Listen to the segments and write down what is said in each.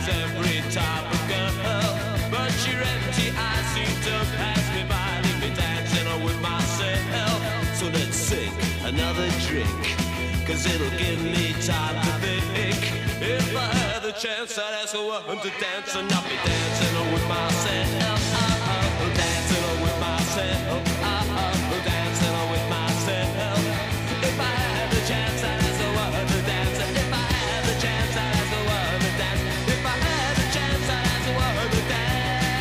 every type of girl. But your empty eyes seem to pass me by, leave me dancing with myself. So let's sink another drink, 'cause it'll give me time to think. If I had the chance, I'd ask a woman to dance, and I'll be dancing with myself. Dancing with myself. Dancing with myself. If I had the chance, I'd ask a woman to dance. If I had the chance, I'd ask a woman to dance. If I had the chance, I'd ask a woman to dance.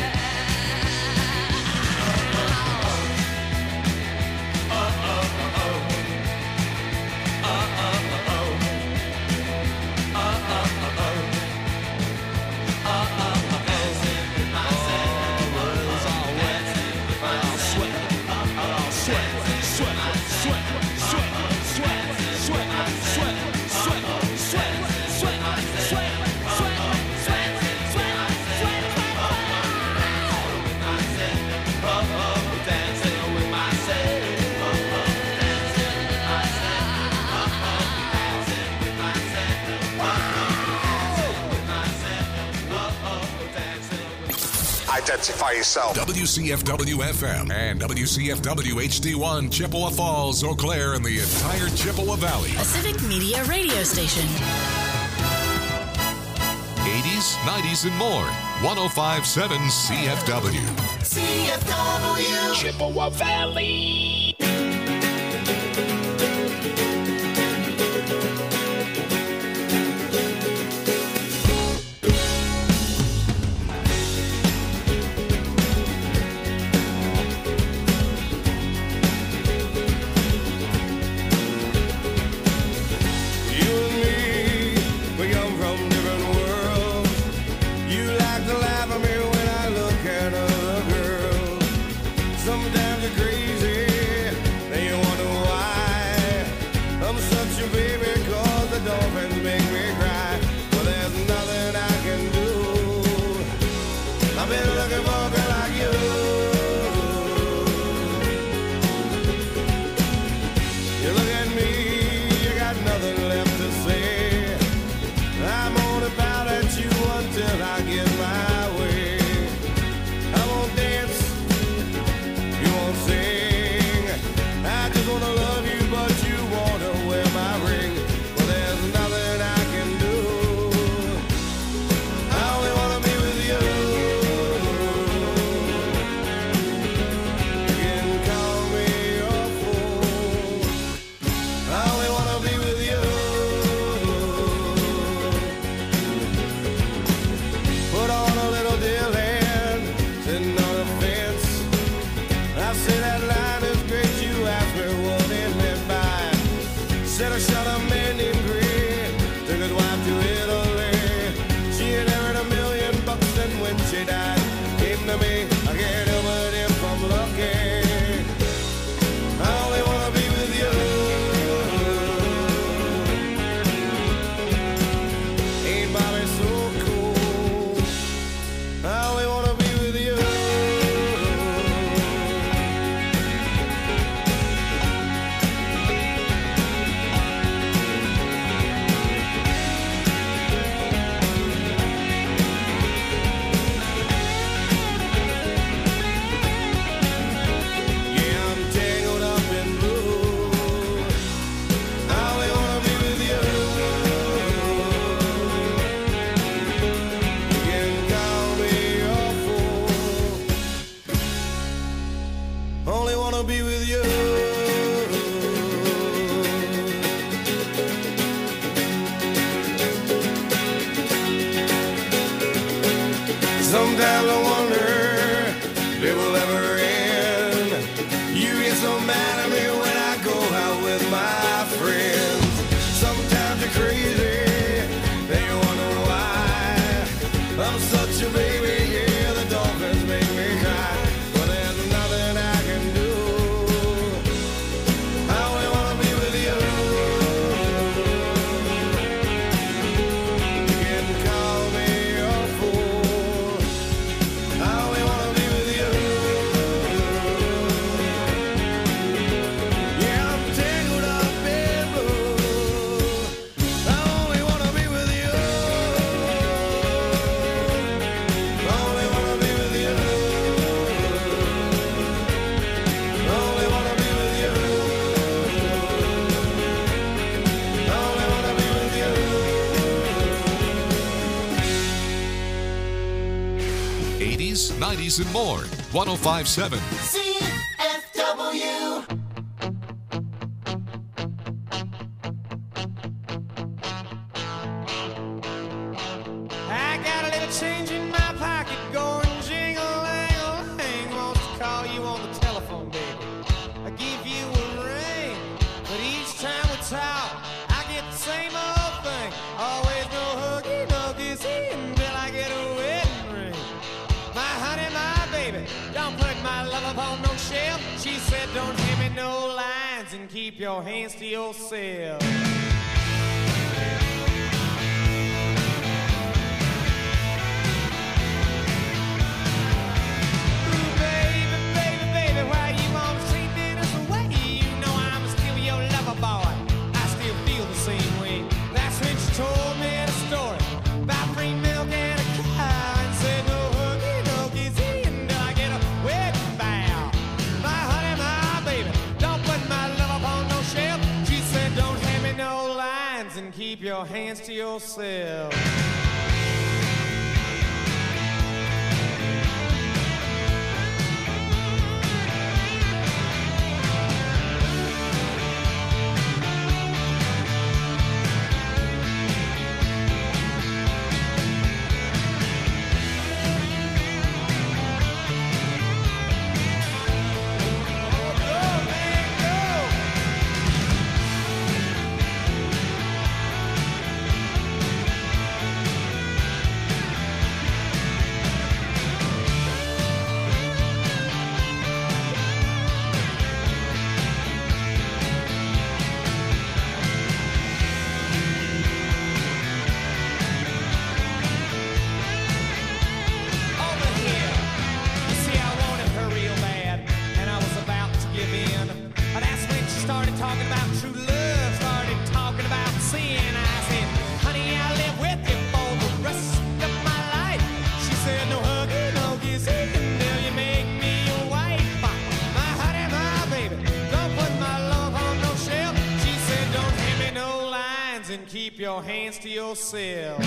Identify yourself. WCFW-FM and WCFW-HD1, Chippewa Falls, Eau Claire, and the entire Chippewa Valley. A civic media radio station. 80s, 90s, and more. 105.7 CFW. CFW. Chippewa Valley. Sometimes you're crazy, then you wonder why. I'm such a baby, 'cause the dolphins make me cry. Well, there's nothing I can do. I've been looking for a girl like you. You look at me, you got nothing left to say. I'm on about at you until I get my way. I won't dance, you won't sing. I just wanna love you, but you wanna wear my ring. Well, there's nothing I can do. I only wanna be with you. You can call me your fool. I only wanna be with you. Put on a little deal hand, sitting on a fence. I say that line is great, you asked me what it meant by. Said I shot a man named Green, took his wife to Italy. She inherited $1 million, and when she died, came to me. I can't help but if I'm lucky. I only wanna be with you. Ain't Bobby so cool? I only wanna be with you. Yeah, I'm tangled up in blue. I only wanna be with you. You can call me your fool. Only wanna be with you. Sometimes I wonder if it will ever end. You get so mad at me when I go out with my friends. Sometimes you're crazy, then you wonder why. I'm such a baby, yeah, the dolphins make me cry. But there's nothing I can do. I only wanna be with you. You can call me your fool. 80s, 90s, and more. 105.7 CFW. I got a little change in my pocket going jingle-lang-a-lang. Wants to call you on the telephone, baby. I give you a ring, but each time we talk, I get the same old thing. Always no huggy, no kissy until I get a wedding ring. My honey, my baby, don't put my love upon no shelf. She said don't hand me no lines and keep your hands to yourself. Keep your hands to yourself. Keep your hands to yourself.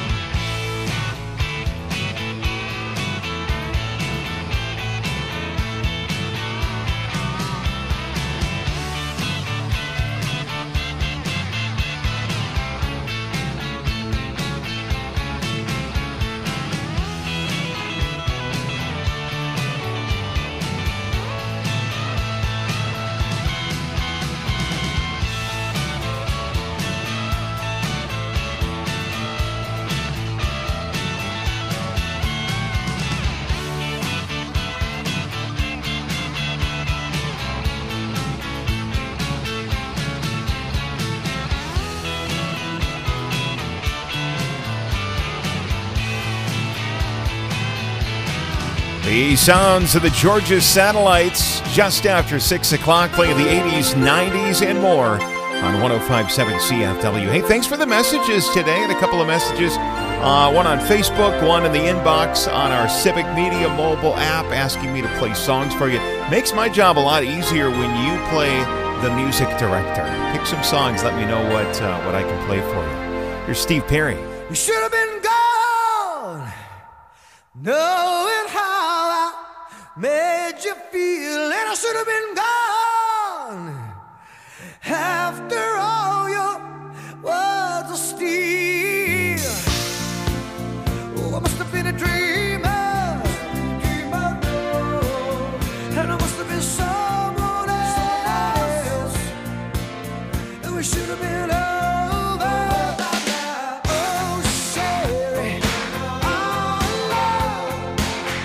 The sounds of the Georgia Satellites just after 6 o'clock, playing the 80s, 90s, and more on 105.7 CFW. Hey, thanks for the messages today. And a couple of messages, one on Facebook, one in the inbox on our Civic Media mobile app asking me to play songs for you. Makes my job a lot easier when you play the music director. Pick some songs, let me know what I can play for you. Here's Steve Perry. You should have been gone, knowing how I made you feel, and I should have been gone after all your words of steel. Oh, I must have been a dreamer, and I must have been someone else, and we should have been over. Oh, Sherry, our love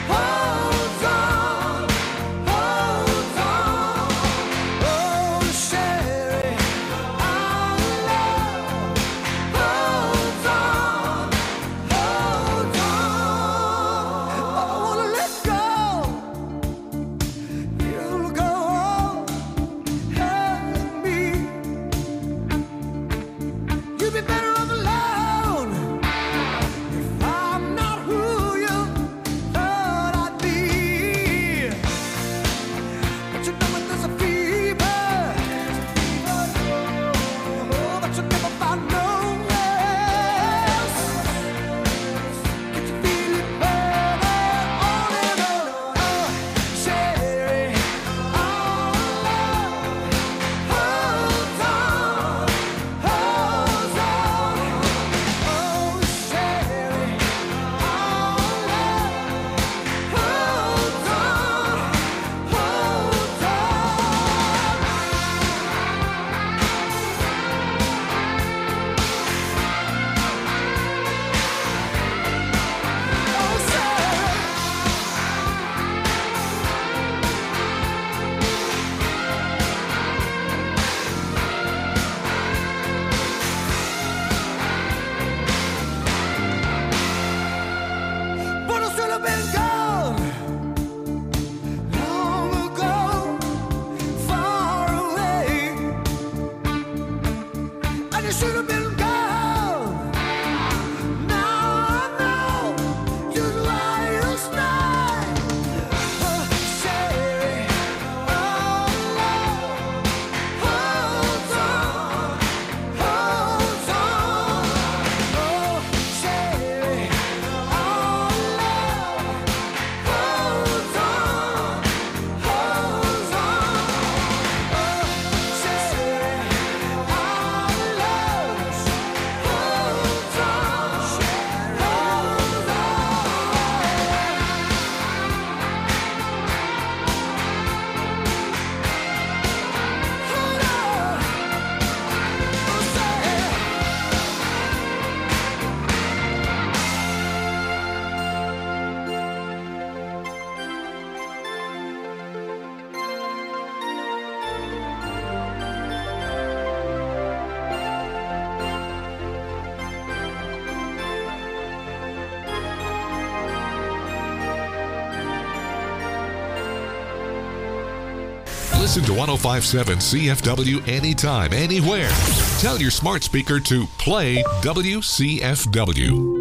Listen to 105.7 CFW anytime, anywhere. Tell your smart speaker to play WCFW.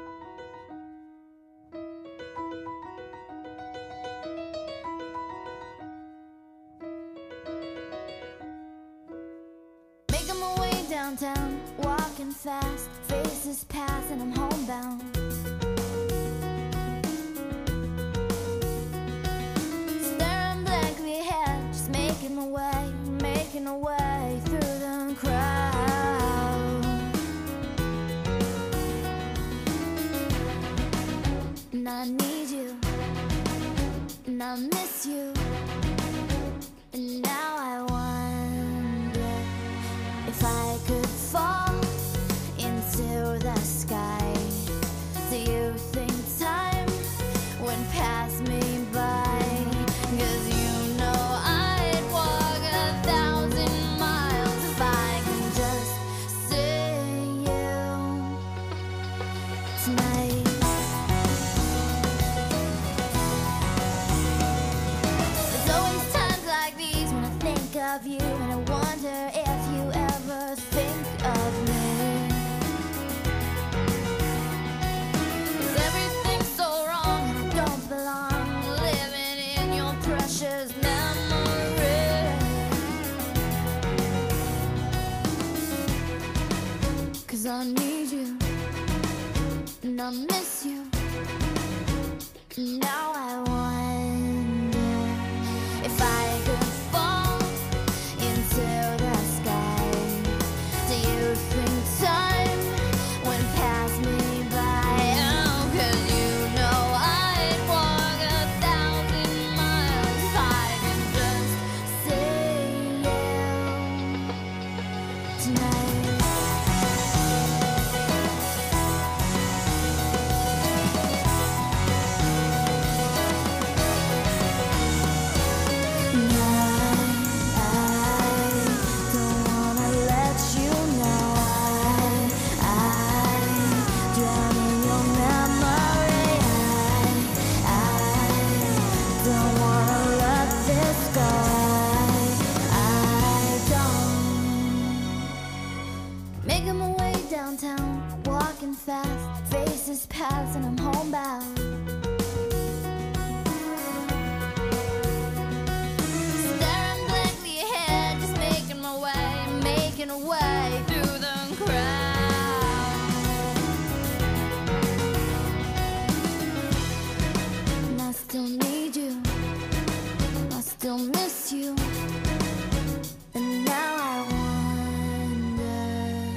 Making my way downtown, walking fast, faces pass and I'm homebound. Staring blankly ahead, just making my way through the crowd. And I need you, and I miss you, and now I wonder if I could fall into the sky. Do you think time would pass me by? 'Cause you know I'd walk 1,000 miles if I could just see you tonight. There's always times like these when I think of you, and I wonder if you ever think of me. 'Cause everything's so wrong and I don't belong, living in your precious memory. 'Cause I need you, and I miss you, and now I wonder if I could fall into the sky. Do you think time would pass me by? Oh, 'cause you know I'd walk 1,000 miles if I could just see you tonight. Making my way downtown, walking fast, faces pass and I'm homebound. Staring blankly ahead, just making my way through the crowd. And I still need you, I still miss you, and now I wonder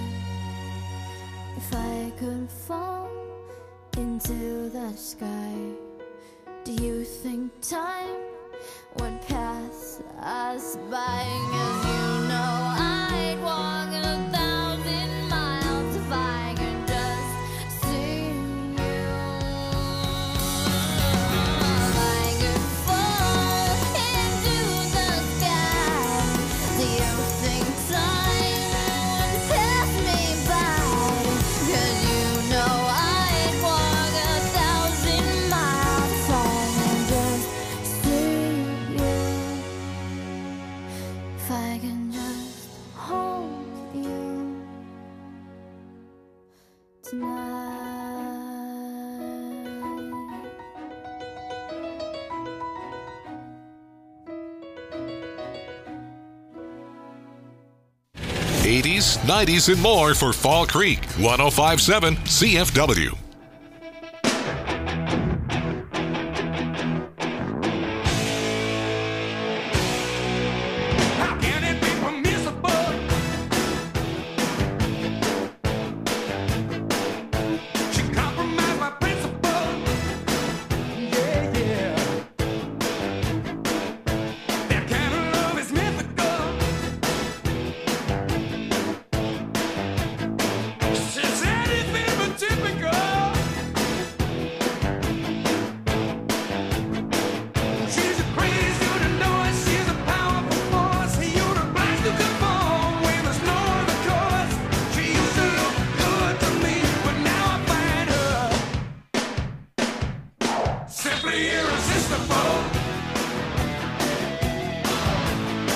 if I could fall into the sky. Do you think time would pass us by? 'Cause you know I'd walk 1,000 miles if I could just see you. If I could fall into the sky, do you think time would pass me by? 'Cause you know I'd walk 1,000 miles if I could just see you. If I can just hold you tonight. 80s, 90s, and more for Fall Creek. 105.7 CFW. How can it be permissible? She compromised my principle. Yeah, yeah. That kind of love is mythical. She's anything but typical. She's a crazy, you to know it. She's a powerful force. You to blind to conform when there's no other course. She used to look good to me, but now I find her simply irresistible.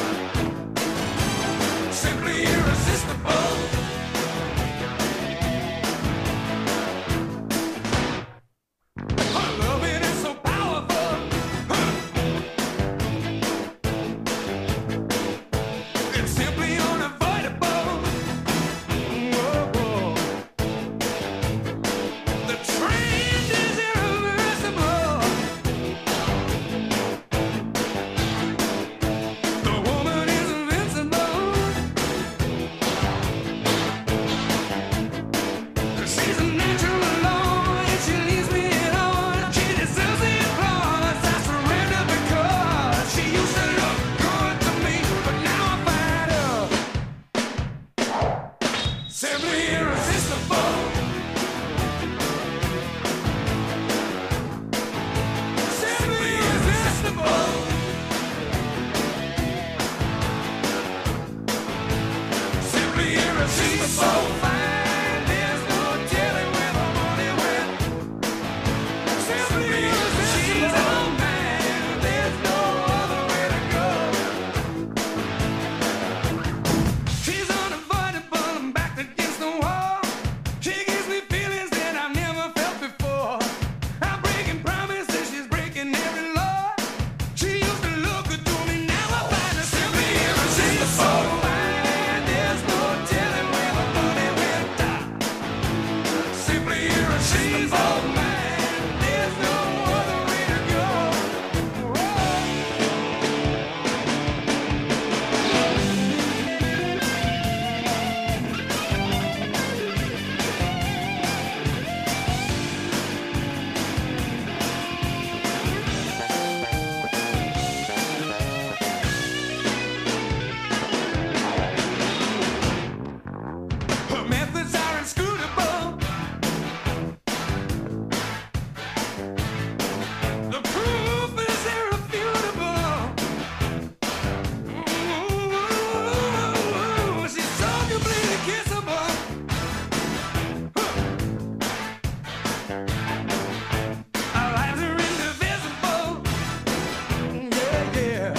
Our lives are indivisible. Yeah, yeah.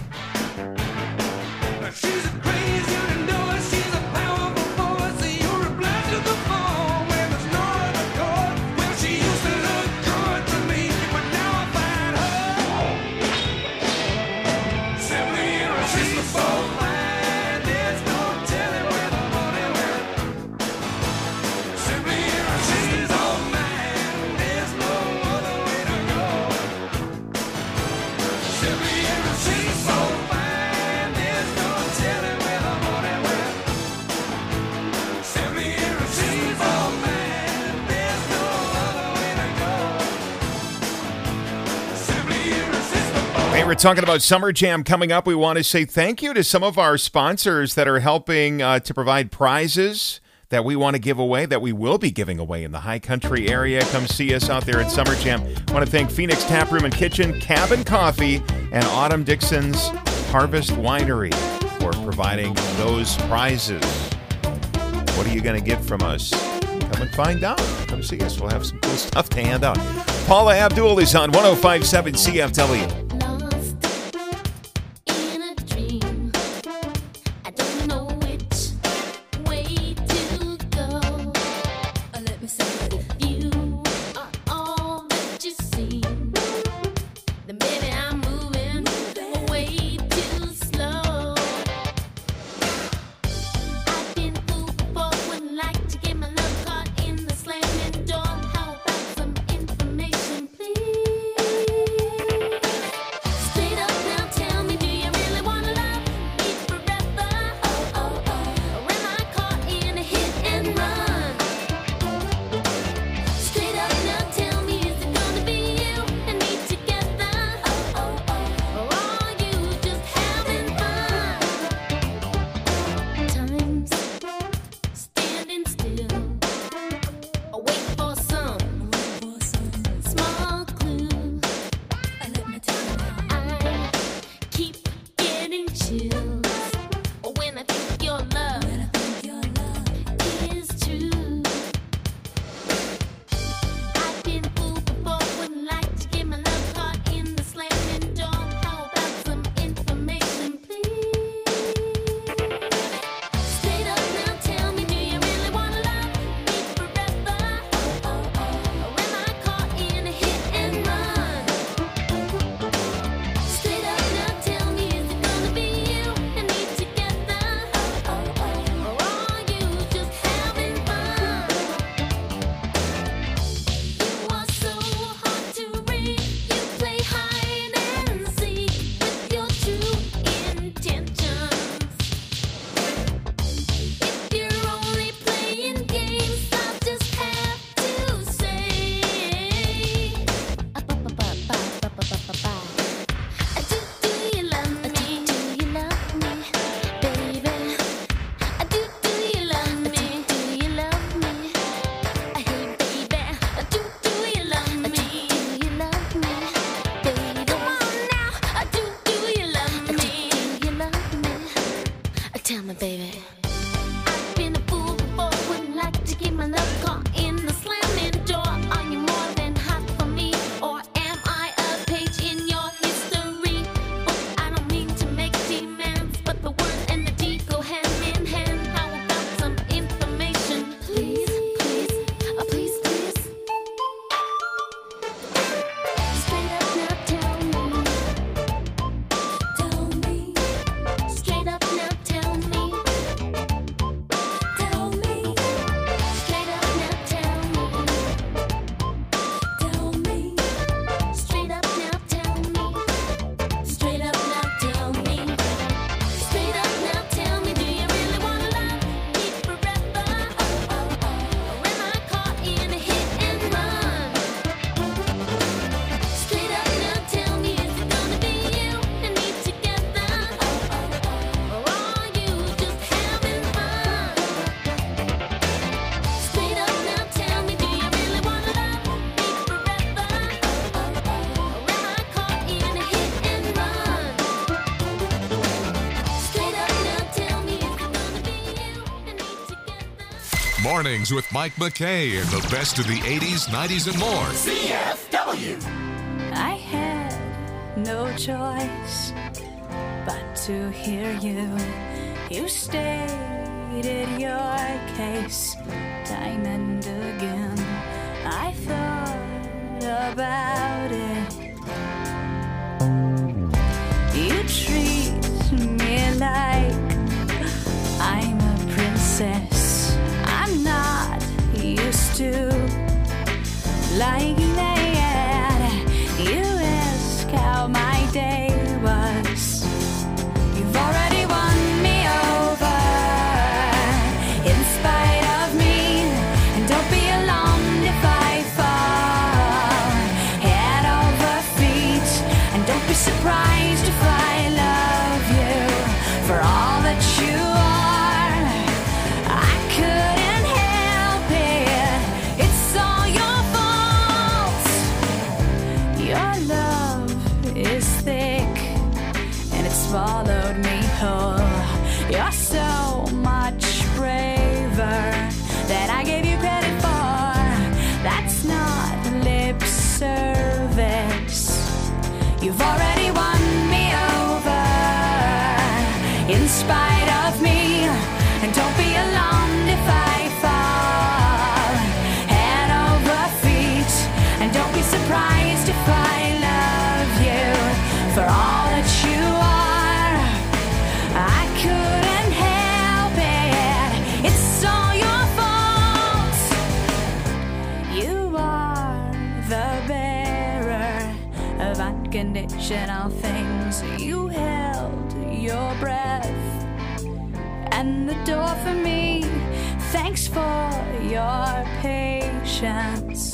She's a crazy, you know it. She's a powerful force. You're a blast to the bone when there's no other chord. Well, she used to look good to me, but now I find her simply irresistible. And there's no telling where the money went. Simply irresistible, man. There's no other way to go. Simply irresistible, man. There's no telling where the money went. Simply irresistible, man. There's no other way to go. Simply irresistible. Hey, we're talking about Summer Jam coming up. We want to say thank you to some of our sponsors that are helping to provide prizes that we want to give away, that we will be giving away in the High Country area. Come see us out there at Summer Jam. I want to thank Phoenix Tap Room and Kitchen, Cabin Coffee, and Autumn Dixon's Harvest Winery for providing those prizes. What are you going to get from us? Come and find out. Come see us. We'll have some cool stuff to hand out. Paula Abdul is on 105.7 CFW. Lost in a dream. I don't know which way to go. Let me say that if you are all that you seem, then baby I'm moving way too slow. I've been fooled before, wouldn't like to get my love caught in the slamming door. How about some information, please? Mornings with Mike McKay and the best of the 80s, 90s, and more. CFW. I had no choice but to hear you. You stated your case time and again. I thought about it. You treat me like I'm a princess. I'm not used to like that. You ask how my day was. You've already won me over in spite of me. And don't be alarmed if I fall head over feet. And don't be surprised if I love you for all that you are. I couldn't help it. It's all your fault. Your love is thick and it swallowed me whole. You're so much braver than I gave you credit for. That's not lip service. You've already won me over in spite of me. And don't be alarmed if I fall head over feet. And don't be surprised if I love you for all that you are. I couldn't help it. It's all your fault. You are the bearer of unconditional things. You held your breath and the door for me. Thanks for your patience.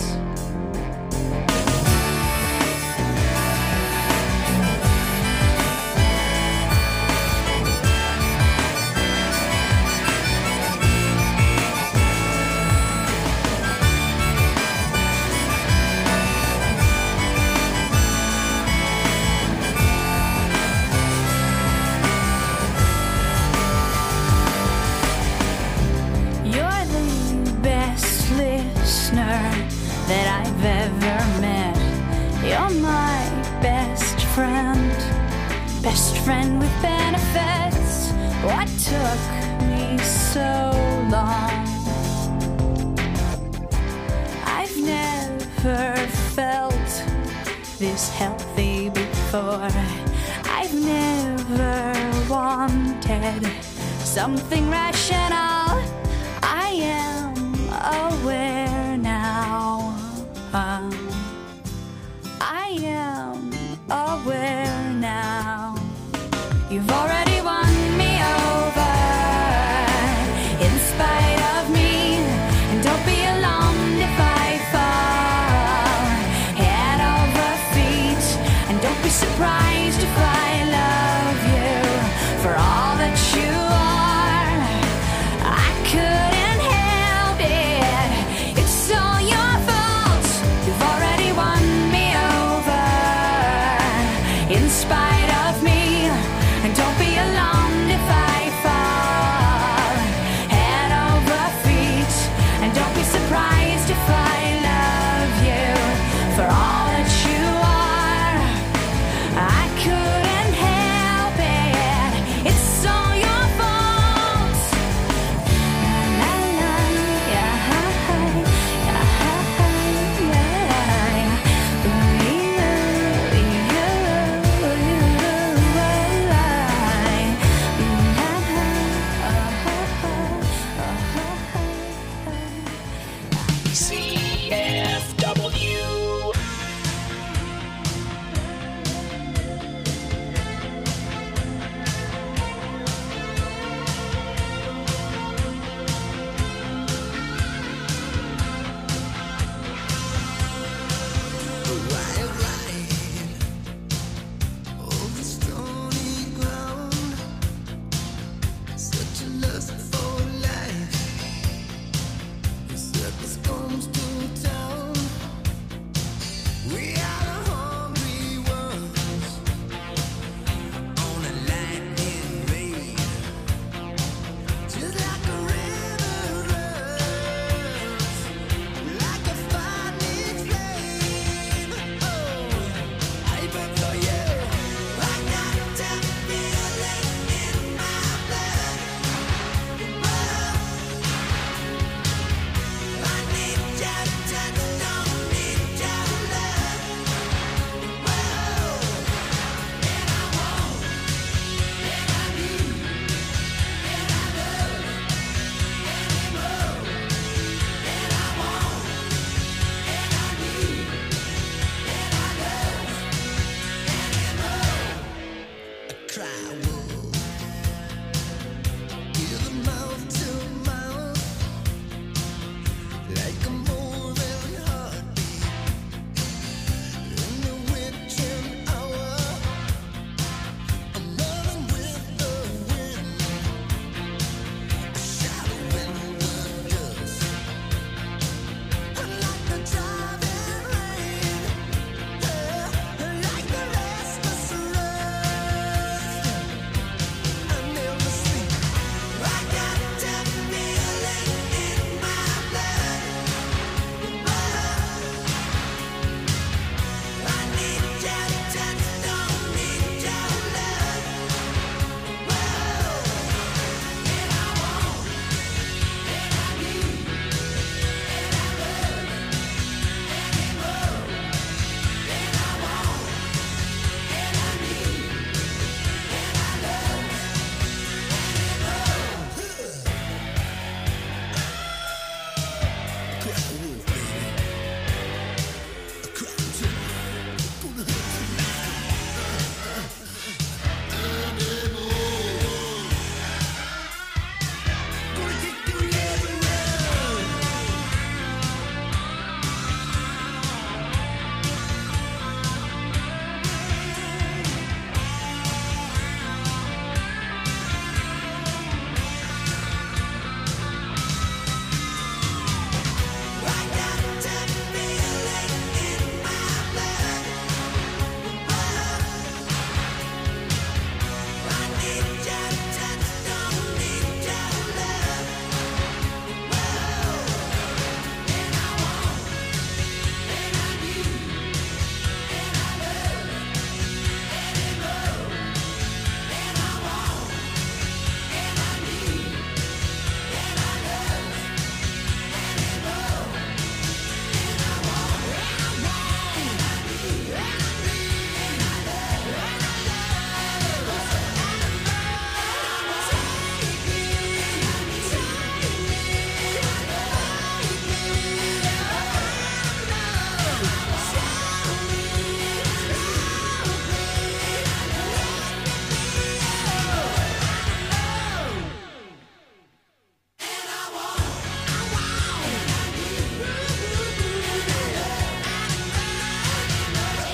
You're the best listener that I've ever met. You're my best friend with benefits. What took me so long? I've never felt this healthy before. I've never wanted something rational. I am aware now. I am aware now. You've already won me over in spite of me. And don't be alarmed if I fall head over feet. And don't be surprised if I love you for all that you are. I couldn't help it.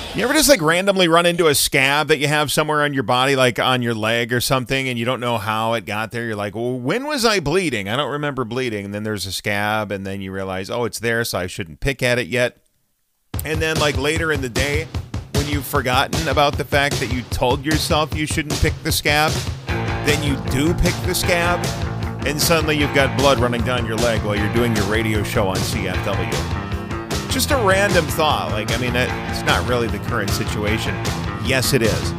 You ever just like randomly run into a scab that you have somewhere on your body, like on your leg or something, and you don't know how it got there? You're like, well, when was I bleeding? I don't remember bleeding. And then there's a scab, and then you realize, oh, it's there, so I shouldn't pick at it yet. And then like later in the day, when you've forgotten about the fact that you told yourself you shouldn't pick the scab, then you do pick the scab, and suddenly you've got blood running down your leg while you're doing your radio show on CFW. Just a random thought. Like, I mean, it's not really the current situation. Yes, it is.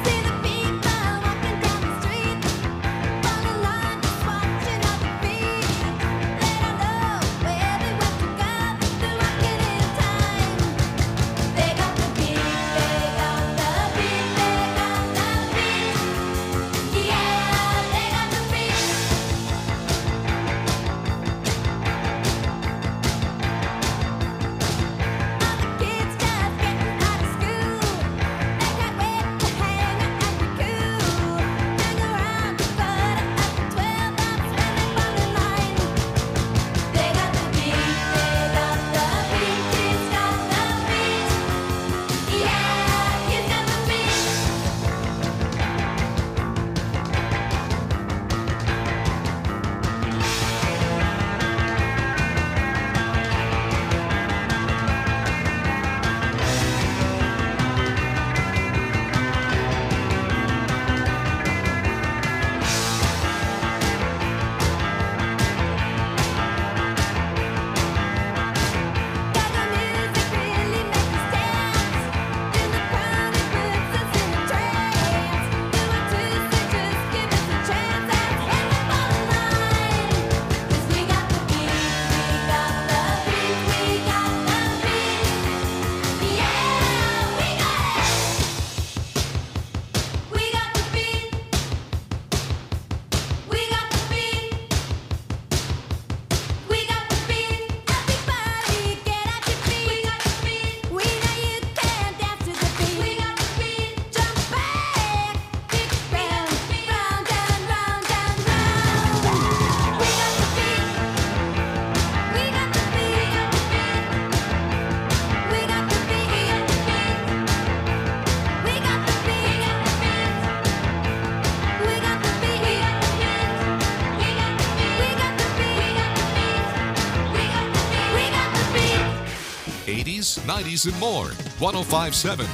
'80s, '90s, and more. 105.7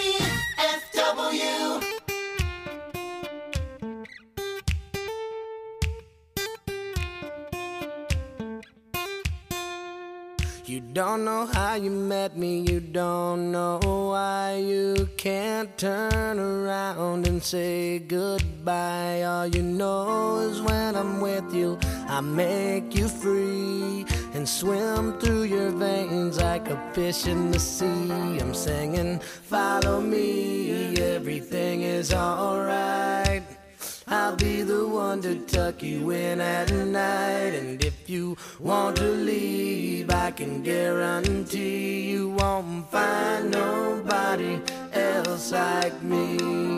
CFW. You don't know how you met me, you don't know why you can't turn around and say goodbye. All you know is when I'm with you, I make you free and swim through your veins like a fish in the sea. I'm singing, follow me, everything is alright. I'll be the one to tuck you in at night. And if you want to leave, I can guarantee you won't find nobody else like me.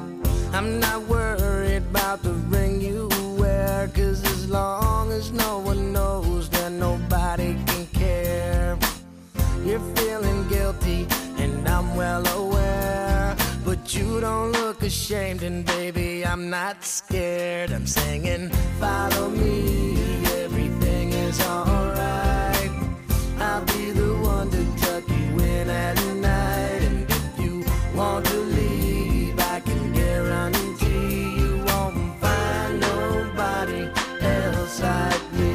I'm not worried about the ring you wear, 'cause as long as no one knows, then nobody can care. You're feeling guilty, and I'm well aware, but you don't look ashamed, and baby, I'm not scared. I'm singing, follow me, everything is alright. I'll be the one to tuck you in at night. And if you want to leave, I can guarantee you won't find nobody else like me.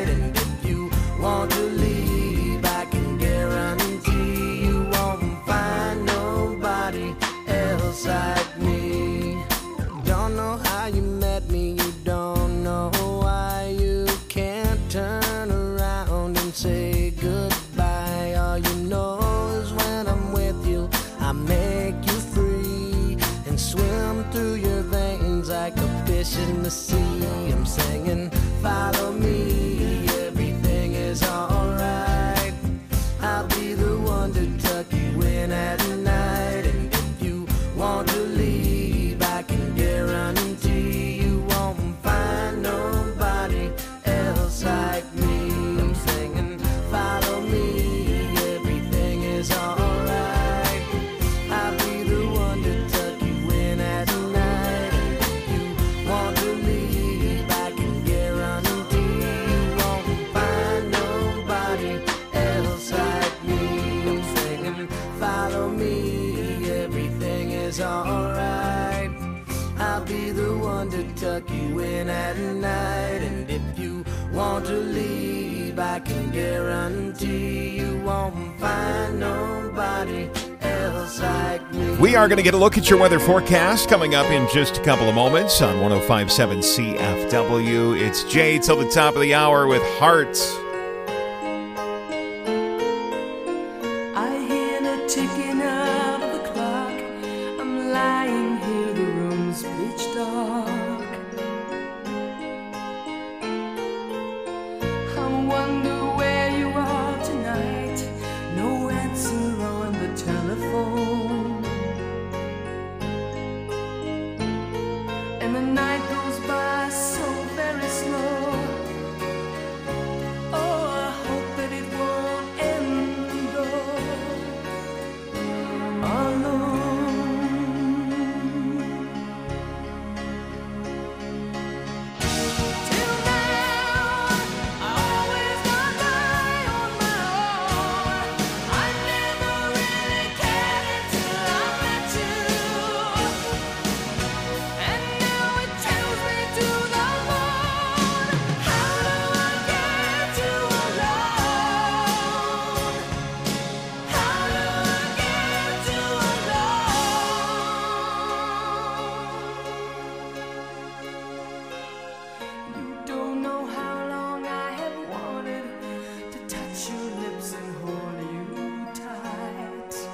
Want to leave, I can guarantee you won't find fish in the sea. I'm singing, follow me, everything is alright. I'll be the one to tuck you in at night. And if you want to leave, I can guarantee you won't find nobody else like me. I'm singing, follow me, everything is alright. I'll be the one to tuck you in at night. And if you want to leave, I can guarantee you won't find nobody else like me. I'm singing, follow me, everything is alright. I'll be the one to tuck you in at night. And if you want to leave, I can guarantee you won't find nobody else like me. We are going to get a look at your weather forecast coming up in just a couple of moments on 105.7 CFW. It's Jay till the top of the hour with Hearts. I hear the ticking of the clock. I'm lying here, the room's pitch dark. I wonder where you are tonight. No answer on the telephone. And the night goes by so very slow. Oh, I hope that it won't end though alone. Till now, I always got by on my own. I never really cared until I met you. And now it tells me to the moon. How do I get you alone? How do I get you alone? You don't know how long I have wanted to touch your lips and hold you tight.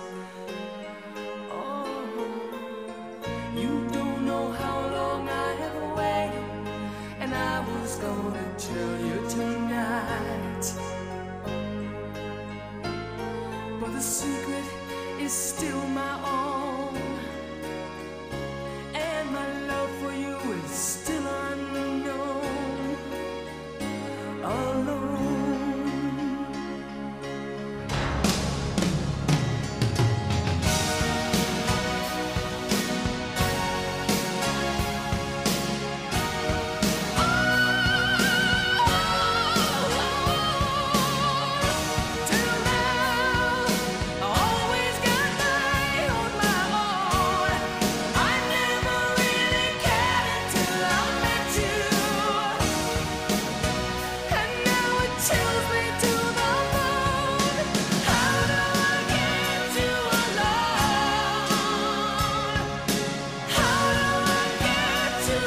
Oh, you don't know how long I have waited, and I was gonna tell you tonight. But the secret is still my own, and my love for you is still unknown. Alone. Till now, I always got by on my own. I never really cared until I met you. And now it chills me to the bone. How do I get you alone? How do I get you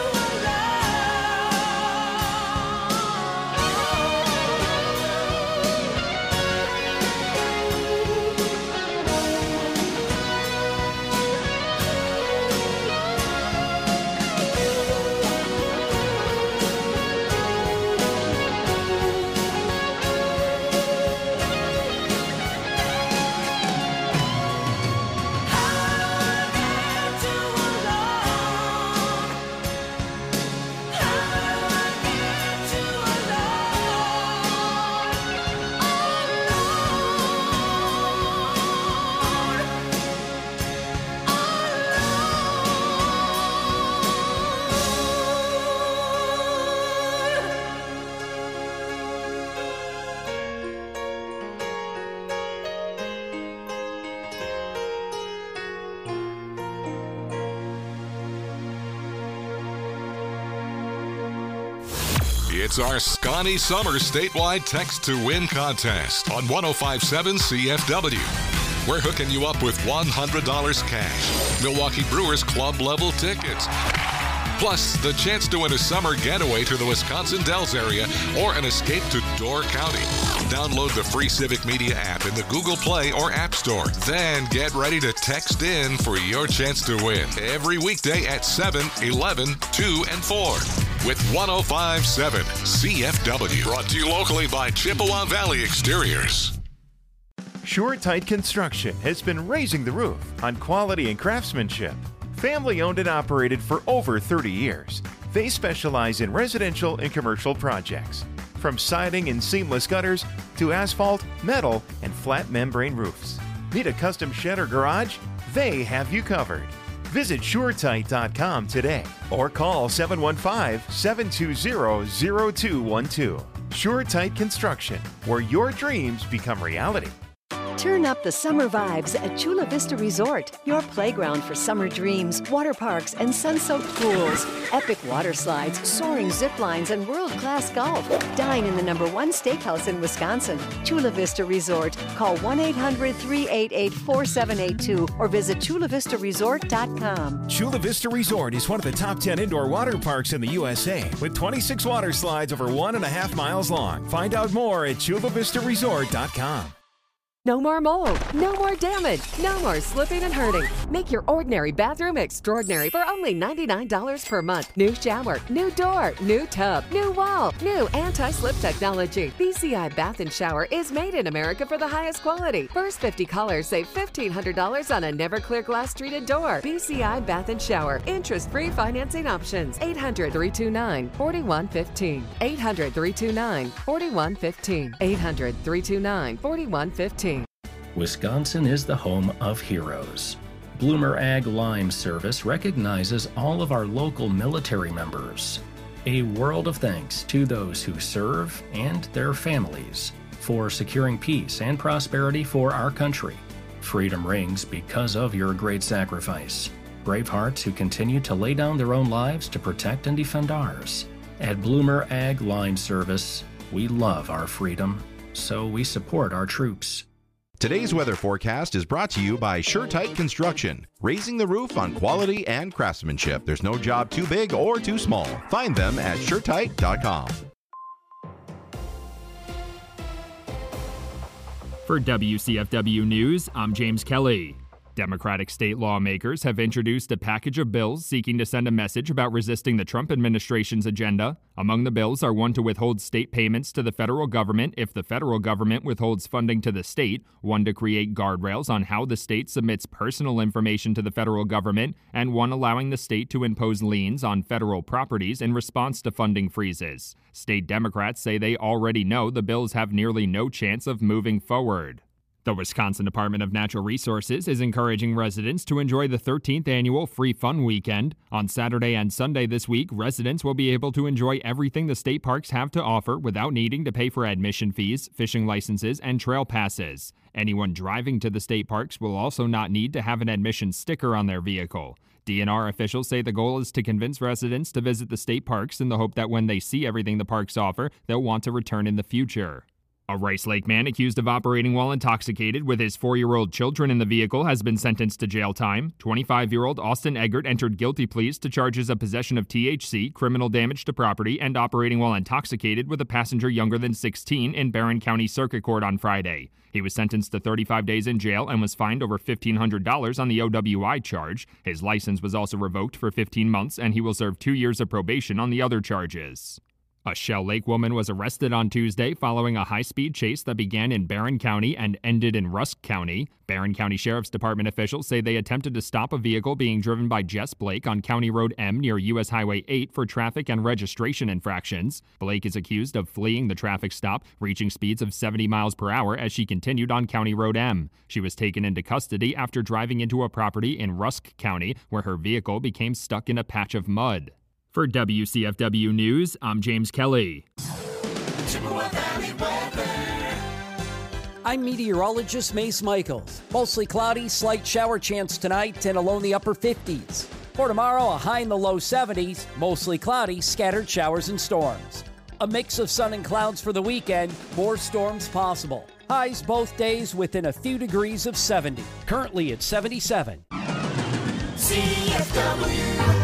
It's our Scotty Summer statewide text to win contest on 105.7 CFW. We're hooking you up with $100 cash, Milwaukee Brewers club level tickets, plus the chance to win a summer getaway to the Wisconsin Dells area or an escape to Door County. Download the free Civic Media app in the Google Play or App Store. Then get ready to text in for your chance to win every weekday at 7, 11, 2, and 4 with 105.7 CFW. Brought to you locally by Chippewa Valley Exteriors. SureTight Construction has been raising the roof on quality and craftsmanship. Family owned and operated for over 30 years. They specialize in residential and commercial projects, from siding and seamless gutters to asphalt, metal, and flat membrane roofs. Need a custom shed or garage? They have you covered. Visit SureTight.com today or call 715-720-0212. SureTight Construction, where your dreams become reality. Turn up the summer vibes at Chula Vista Resort, your playground for summer dreams, water parks, and sun-soaked pools. Epic water slides, soaring zip lines, and world-class golf. Dine in the #1 steakhouse in Wisconsin. Chula Vista Resort. Call 1-800-388-4782 or visit chulavistaresort.com. Chula Vista Resort is one of the top 10 indoor water parks in the USA, with 26 water slides over 1.5 miles long. Find out more at chulavistaresort.com. No more mold, no more damage, no more slipping and hurting. Make your ordinary bathroom extraordinary for only $99 per month. New shower, new door, new tub, new wall, new anti-slip technology. BCI Bath and Shower is made in America for the highest quality. First 50 callers save $1,500 on a never clear glass treated door. BCI Bath and Shower. Interest-free financing options. 800-329-4115. 800-329-4115. 800-329-4115. Wisconsin is the home of heroes. Bloomer Ag Lime Service recognizes all of our local military members. A world of thanks to those who serve and their families for securing peace and prosperity for our country. Freedom rings because of your great sacrifice. Brave hearts who continue to lay down their own lives to protect and defend ours. At Bloomer Ag Lime Service, we love our freedom, so we support our troops. Today's weather forecast is brought to you by SureTight Construction, raising the roof on quality and craftsmanship. There's no job too big or too small. Find them at SureTight.com. For WCFW News, I'm James Kelly. Democratic state lawmakers have introduced a package of bills seeking to send a message about resisting the Trump administration's agenda. Among the bills are one to withhold state payments to the federal government if the federal government withholds funding to the state, one to create guardrails on how the state submits personal information to the federal government, and one allowing the state to impose liens on federal properties in response to funding freezes. State Democrats say they already know the bills have nearly no chance of moving forward. The Wisconsin Department of Natural Resources is encouraging residents to enjoy the 13th annual Free Fun Weekend. On Saturday and Sunday this week, residents will be able to enjoy everything the state parks have to offer without needing to pay for admission fees, fishing licenses, and trail passes. Anyone driving to the state parks will also not need to have an admission sticker on their vehicle. DNR officials say the goal is to convince residents to visit the state parks in the hope that when they see everything the parks offer, they'll want to return in the future. A Rice Lake man accused of operating while intoxicated with his 4-year-old children in the vehicle has been sentenced to jail time. 25-year-old Austin Eggert entered guilty pleas to charges of possession of THC, criminal damage to property, and operating while intoxicated with a passenger younger than 16 in Barron County Circuit Court on Friday. He was sentenced to 35 days in jail and was fined over $1,500 on the OWI charge. His license was also revoked for 15 months, and he will serve 2 years of probation on the other charges. A Shell Lake woman was arrested on Tuesday following a high-speed chase that began in Barron County and ended in Rusk County. Barron County Sheriff's Department officials say they attempted to stop a vehicle being driven by Jess Blake on County Road M near U.S. Highway 8 for traffic and registration infractions. Blake is accused of fleeing the traffic stop, reaching speeds of 70 miles per hour as she continued on County Road M. She was taken into custody after driving into a property in Rusk County where her vehicle became stuck in a patch of mud. For WCFW News, I'm James Kelly. I'm meteorologist Mace Michaels. Mostly cloudy, slight shower chance tonight and a low in the upper 50s. For tomorrow, a high in the low 70s, mostly cloudy, scattered showers and storms. A mix of sun and clouds for the weekend, more storms possible. Highs both days within a few degrees of 70. Currently at 77. CFW.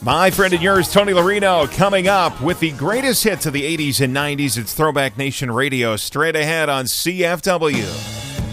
My friend and yours, Tony Larino, coming up with the greatest hits of the 80s and 90s. It's Throwback Nation Radio, straight ahead on CFW.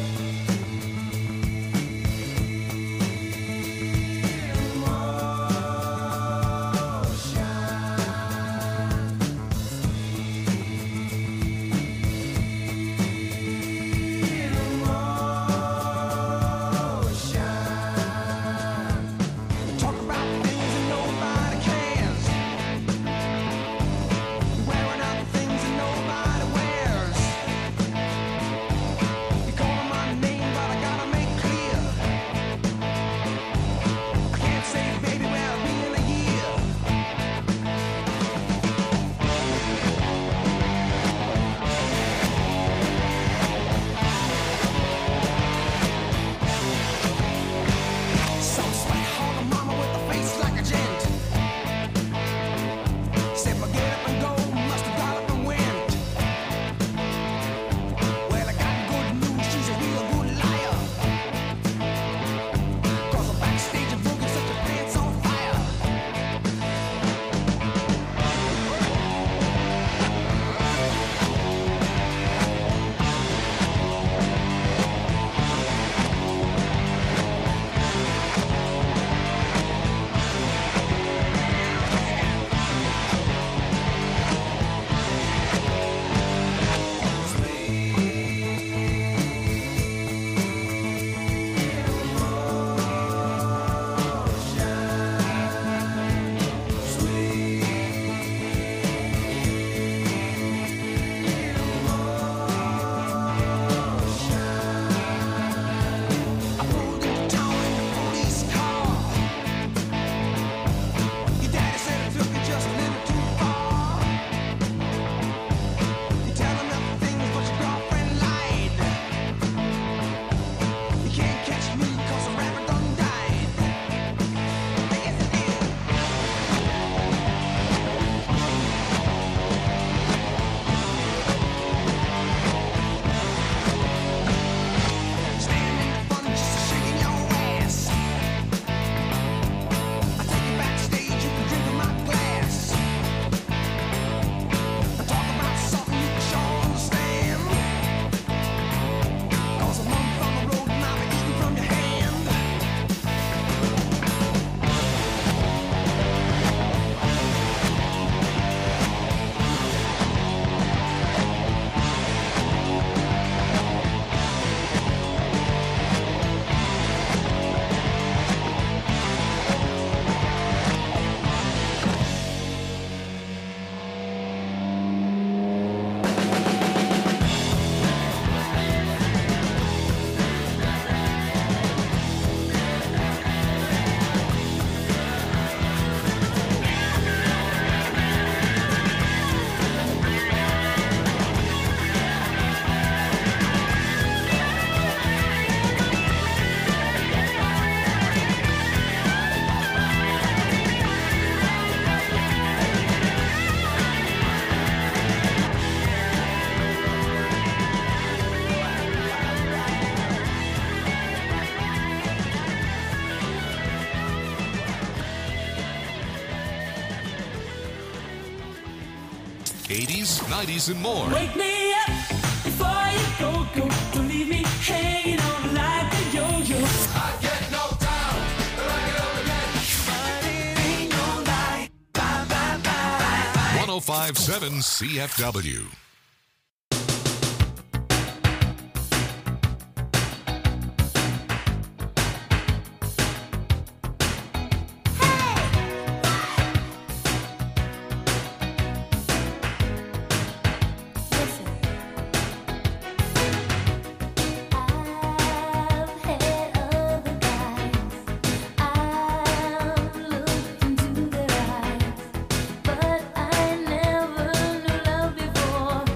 '80s, '90s, and more. Wake me up before you go. Don't leave me hanging on like a yo-yo. I get knocked down, but I get up again. But it ain't no lie. Bye, bye, bye, bye. 105.7 CFW. But I never knew love before.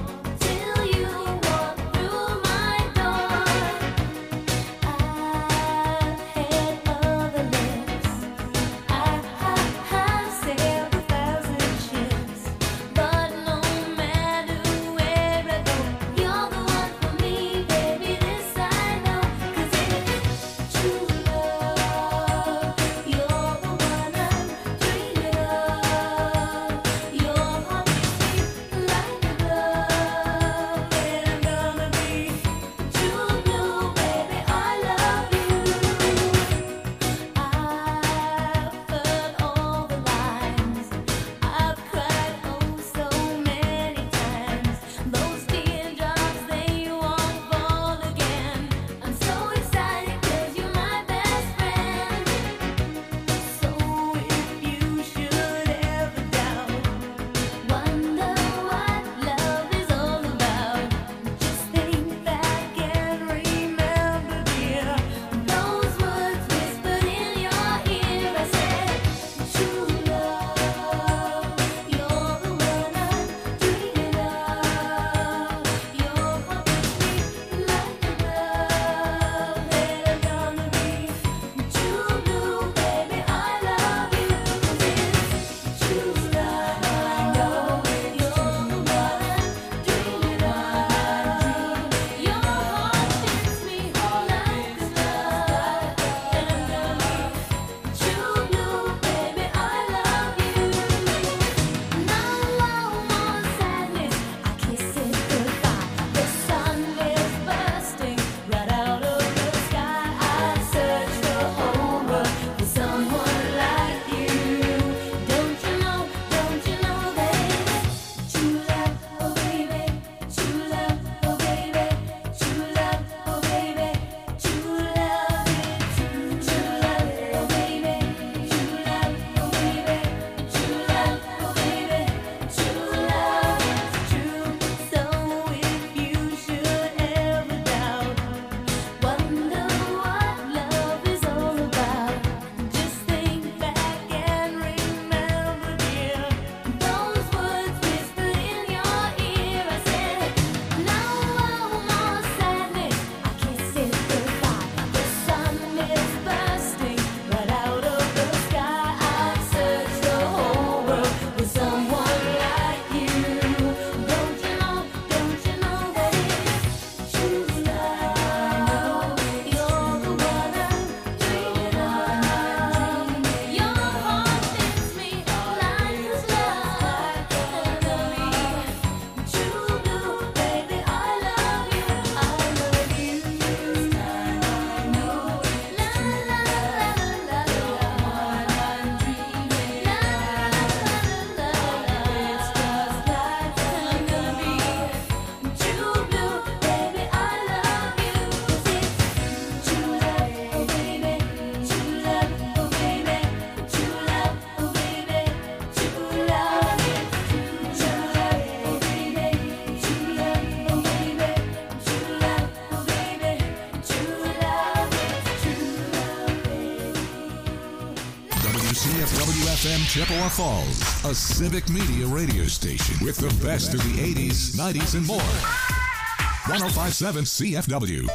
FM Chippewa Falls, a civic media radio station with the best of the 80s, 90s, and more. 105.7 CFW.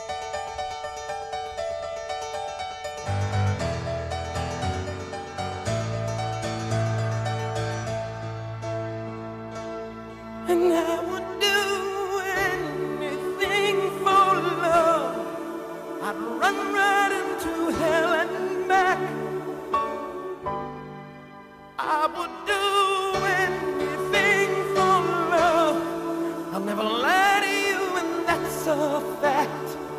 And I would do anything for love. I'd run right into hell and back. I would do anything for love. I'll never lie to you, and that's a fact.